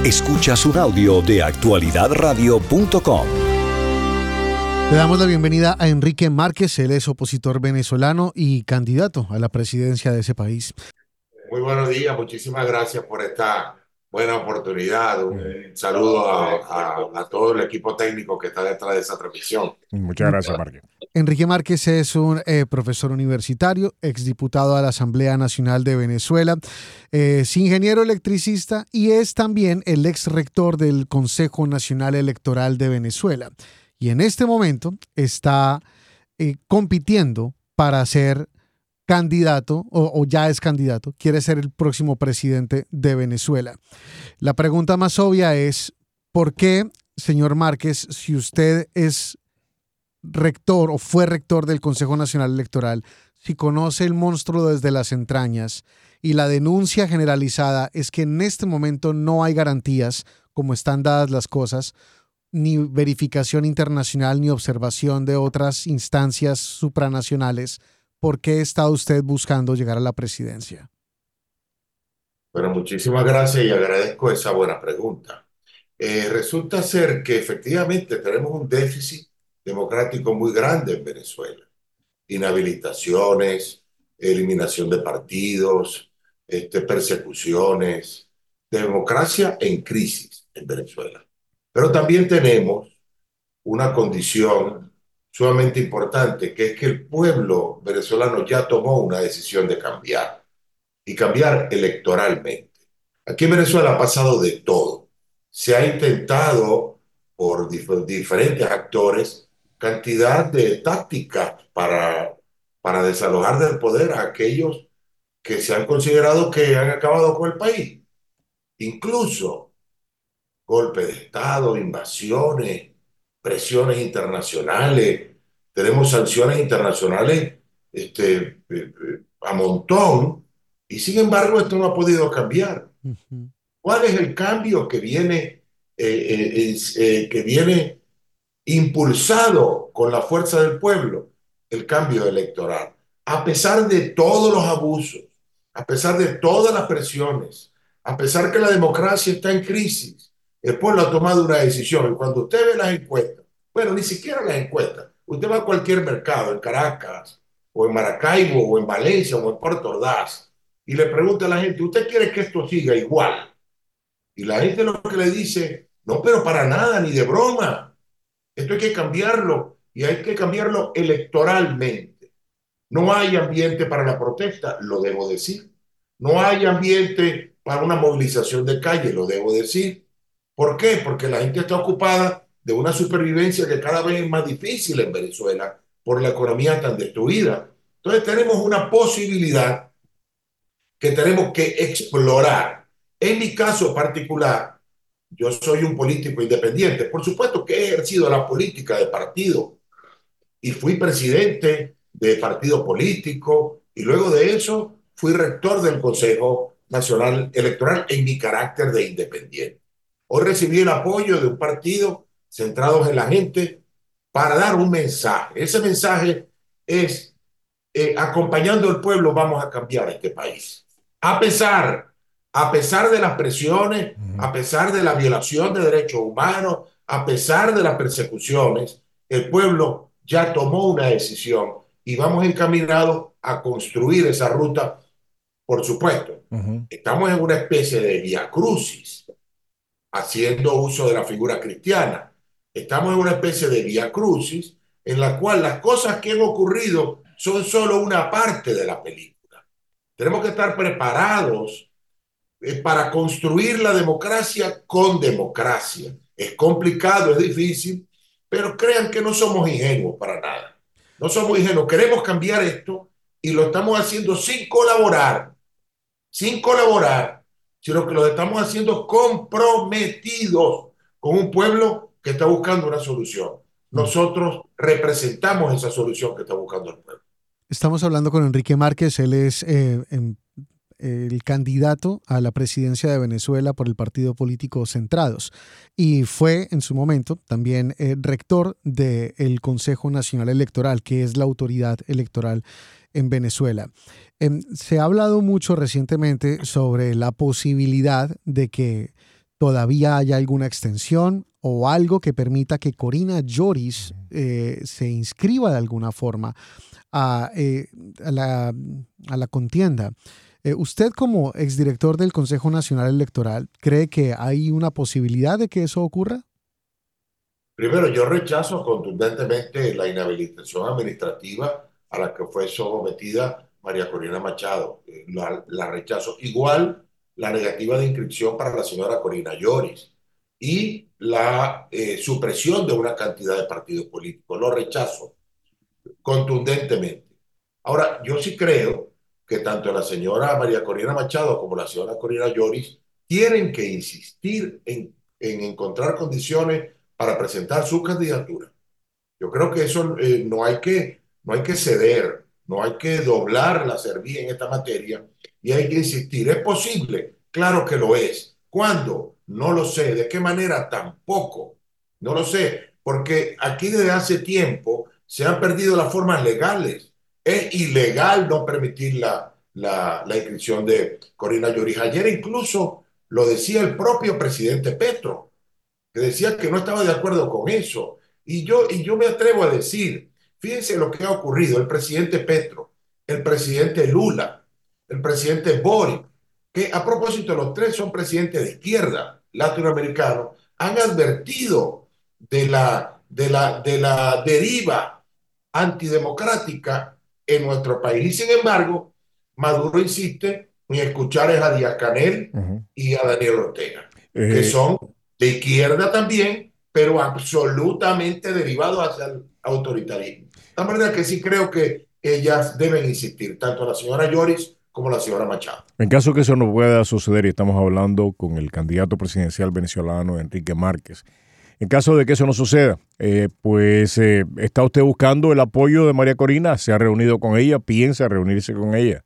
Escuchas un audio de actualidadradio.com. Le damos la bienvenida a Enrique Márquez. Él es opositor venezolano y candidato a la presidencia de ese país. Muy buenos días, muchísimas gracias por esta buena oportunidad. Un saludo a todo el equipo técnico que está detrás de esa transmisión. Muchas gracias, Márquez. Enrique Márquez es un profesor universitario, exdiputado a la Asamblea Nacional de Venezuela, es ingeniero electricista y es también el ex rector del Consejo Nacional Electoral de Venezuela. Y en este momento está compitiendo para ser candidato o ya es candidato, quiere ser el próximo presidente de Venezuela. La pregunta más obvia es, ¿por qué, señor Márquez, si usted es rector o fue rector del Consejo Nacional Electoral, si conoce el monstruo desde las entrañas y la denuncia generalizada es que en este momento no hay garantías, como están dadas las cosas, ni verificación internacional ni observación de otras instancias supranacionales, ¿por qué está usted buscando llegar a la presidencia? Bueno, muchísimas gracias y agradezco esa buena pregunta. Resulta ser que efectivamente tenemos un déficit democrático muy grande en Venezuela. Inhabilitaciones, eliminación de partidos, persecuciones, democracia en crisis en Venezuela. Pero también tenemos una condición sumamente importante, que es que el pueblo venezolano ya tomó una decisión de cambiar, y cambiar electoralmente. Aquí en Venezuela ha pasado de todo. Se ha intentado por diferentes actores cantidad de tácticas para desalojar del poder a aquellos que se han considerado que han acabado con el país. Incluso golpe de Estado, invasiones, presiones internacionales. Tenemos sanciones internacionales a montón, y sin embargo esto no ha podido cambiar. ¿Cuál es el cambio que viene impulsado con la fuerza del pueblo? El cambio electoral. A pesar de todos los abusos, a pesar de todas las presiones, a pesar que la democracia está en crisis, el pueblo ha tomado una decisión. Y cuando usted ve las encuestas, bueno, ni siquiera las encuestas, usted va a cualquier mercado, en Caracas, o en Maracaibo, o en Valencia, o en Puerto Ordaz, y le pregunta a la gente, ¿usted quiere que esto siga igual? Y la gente lo que le dice, no, pero para nada, ni de broma. Esto hay que cambiarlo, y hay que cambiarlo electoralmente. No hay ambiente para la protesta, lo debo decir. No hay ambiente para una movilización de calle, lo debo decir. ¿Por qué? Porque la gente está ocupada de una supervivencia que cada vez es más difícil en Venezuela por la economía tan destruida. Entonces tenemos una posibilidad que tenemos que explorar. En mi caso particular, yo soy un político independiente. Por supuesto que he ejercido la política de partido y fui presidente de partido político, y luego de eso fui rector del Consejo Nacional Electoral en mi carácter de independiente. Hoy recibí el apoyo de un partido centrado en la gente para dar un mensaje. Ese mensaje es, acompañando al pueblo vamos a cambiar este país. A pesar de las presiones, a pesar de la violación de derechos humanos, a pesar de las persecuciones, el pueblo ya tomó una decisión y vamos encaminados a construir esa ruta. Por supuesto, estamos en una especie de vía crucis, haciendo uso de la figura cristiana. Estamos en una especie de vía crucis en la cual las cosas que han ocurrido son solo una parte de la película. Tenemos que estar preparados para construir la democracia con democracia. Es complicado, es difícil, pero crean que no somos ingenuos para nada. No somos ingenuos. Queremos cambiar esto y lo estamos haciendo sin colaborar, sino que lo estamos haciendo comprometidos con un pueblo que está buscando una solución. Nosotros representamos esa solución que está buscando el pueblo. Estamos hablando con Enrique Márquez. Él es el candidato a la presidencia de Venezuela por el partido político Centrados y fue en su momento también rector del Consejo Nacional Electoral, que es la autoridad electoral en Venezuela. Se ha hablado mucho recientemente sobre la posibilidad de que ¿todavía hay alguna extensión o algo que permita que Corina Yoris se inscriba de alguna forma a la contienda? Usted, como exdirector del Consejo Nacional Electoral, ¿cree que hay una posibilidad de que eso ocurra? Primero, yo rechazo contundentemente la inhabilitación administrativa a la que fue sometida María Corina Machado. La rechazo. Igual la negativa de inscripción para la señora Corina Yoris y la supresión de una cantidad de partidos políticos. Lo rechazo contundentemente. Ahora, yo sí creo que tanto la señora María Corina Machado como la señora Corina Yoris tienen que insistir en encontrar condiciones para presentar su candidatura. Yo creo que eso no hay que ceder, no hay que doblar la cerviz en esta materia y hay que insistir. ¿Es posible? Claro que lo es. ¿Cuándo? No lo sé. ¿De qué manera? Tampoco. No lo sé. Porque aquí desde hace tiempo se han perdido las formas legales. Es ilegal no permitir la inscripción de Corina Yoris. Ayer incluso lo decía el propio presidente Petro, que decía que no estaba de acuerdo con eso. Y yo me atrevo a decir, fíjense lo que ha ocurrido, el presidente Petro, el presidente Lula, el presidente Boric, que a propósito los tres son presidentes de izquierda latinoamericanos, han advertido de la deriva antidemocrática en nuestro país. Y sin embargo, Maduro insiste en escuchar a Díaz-Canel y a Daniel Ortega, que son de izquierda también, pero absolutamente derivados hacia el autoritarismo. De manera que sí creo que ellas deben insistir, tanto la señora Yoris como la señora Machado. En caso que eso no pueda suceder, y estamos hablando con el candidato presidencial venezolano Enrique Márquez, en caso de que eso no suceda, ¿está usted buscando el apoyo de María Corina? ¿Se ha reunido con ella? ¿Piensa reunirse con ella?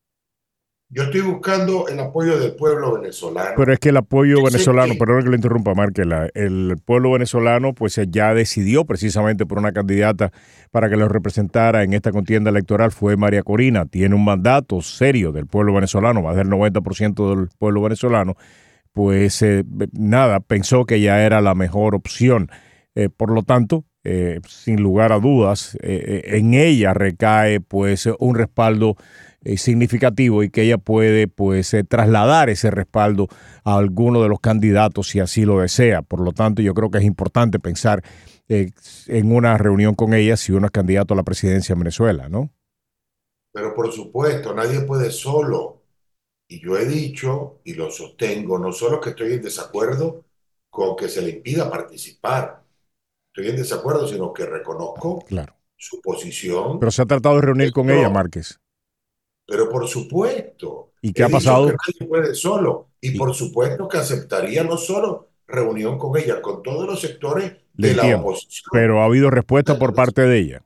Yo estoy buscando el apoyo del pueblo venezolano. Pero es que el apoyo venezolano, perdón que le interrumpa, Márquez, el pueblo venezolano pues ya decidió precisamente por una candidata para que lo representara en esta contienda electoral, fue María Corina. Tiene un mandato serio del pueblo venezolano, más del 90% del pueblo venezolano. Pues pensó que ya era la mejor opción. Por lo tanto, sin lugar a dudas, en ella recae pues un respaldo significativo y que ella puede pues trasladar ese respaldo a alguno de los candidatos si así lo desea. Por lo tanto, yo creo que es importante pensar en una reunión con ella si uno es candidato a la presidencia en Venezuela, ¿no? Pero por supuesto, nadie puede solo. Y yo he dicho, y lo sostengo, no solo que estoy en desacuerdo con que se le impida participar, estoy en desacuerdo, sino que reconozco su posición. Pero se ha tratado de reunir con ella, Márquez. Pero por supuesto. ¿Y qué ha pasado? Que nadie puede solo. Y por supuesto que aceptaría no solo reunión con ella, con todos los sectores de la oposición. Pero ha habido respuesta por parte de ella.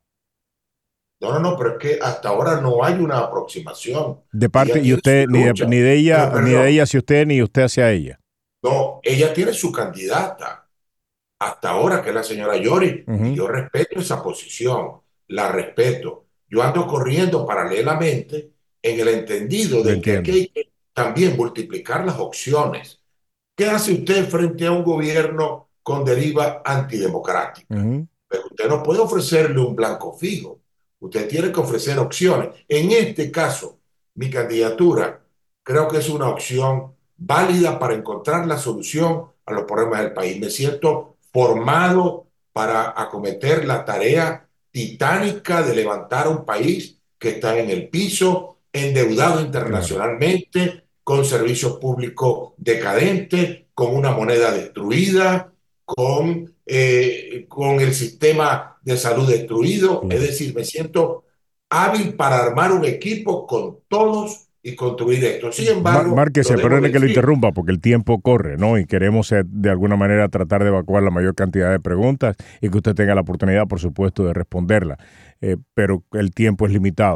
No, pero es que hasta ahora no hay una aproximación. De parte, y usted, ni de ella hacia usted, ni usted hacia ella. No, ella tiene su candidata hasta ahora, que es la señora Yoris, y yo respeto esa posición, la respeto. Yo ando corriendo paralelamente en el entendido de que hay que también multiplicar las opciones. ¿Qué hace usted frente a un gobierno con deriva antidemocrática? Pero usted no puede ofrecerle un blanco fijo. Usted tiene que ofrecer opciones. En este caso, mi candidatura creo que es una opción válida para encontrar la solución a los problemas del país. Me siento formado para acometer la tarea titánica de levantar un país que está en el piso, endeudado internacionalmente, con servicios públicos decadentes, con una moneda destruida, con el sistema de salud destruido. Es decir, me siento hábil para armar un equipo con todos y construir esto. Sin embargo, Márquez, perdone que lo interrumpa porque el tiempo corre, ¿no? Y queremos de alguna manera tratar de evacuar la mayor cantidad de preguntas y que usted tenga la oportunidad, por supuesto, de responderla. Pero el tiempo es limitado.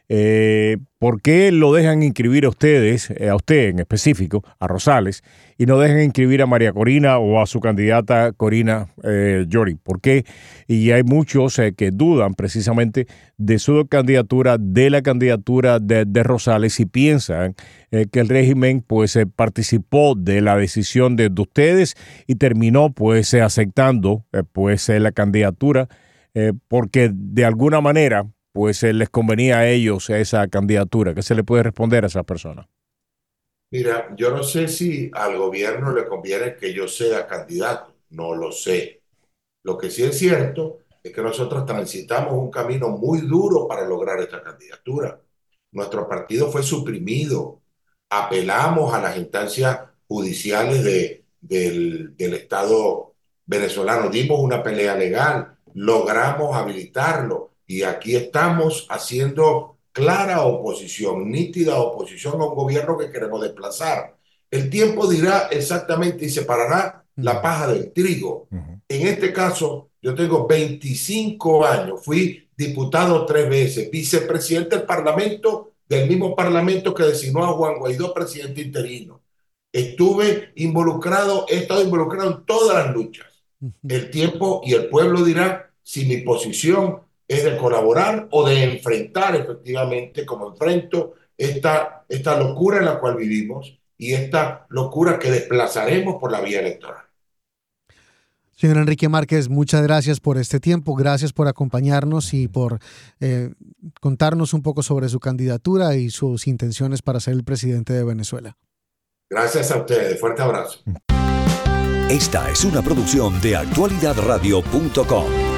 ¿por qué lo dejan inscribir a ustedes, a usted en específico, a Rosales, y no dejan inscribir a María Corina o a su candidata Corina Yori? ¿Por qué? Y hay muchos que dudan precisamente de su candidatura, de la candidatura de Rosales, y piensan que el régimen pues participó de la decisión de ustedes y terminó pues aceptando pues la candidatura porque de alguna manera pues les convenía a ellos esa candidatura. ¿Qué se le puede responder a esa persona? Mira, yo no sé si al gobierno le conviene que yo sea candidato, no lo sé. Lo que sí es cierto es que nosotros transitamos un camino muy duro para lograr esta candidatura. Nuestro partido fue suprimido, apelamos a las instancias judiciales del Estado venezolano, dimos una pelea legal, logramos habilitarlo y aquí estamos haciendo clara oposición, nítida oposición a un gobierno que queremos desplazar. El tiempo dirá exactamente y separará la paja del trigo. En este caso, yo tengo 25 años, fui diputado 3 veces, vicepresidente del Parlamento, del mismo Parlamento que designó a Juan Guaidó presidente interino. He estado involucrado en todas las luchas. El tiempo y el pueblo dirá si mi posición es de colaborar o de enfrentar efectivamente, como enfrento esta locura en la cual vivimos y esta locura que desplazaremos por la vía electoral. Señor Enrique Márquez, muchas gracias por este tiempo, gracias por acompañarnos y por contarnos un poco sobre su candidatura y sus intenciones para ser el presidente de Venezuela. Gracias a ustedes, fuerte abrazo. Esta es una producción de actualidadradio.com.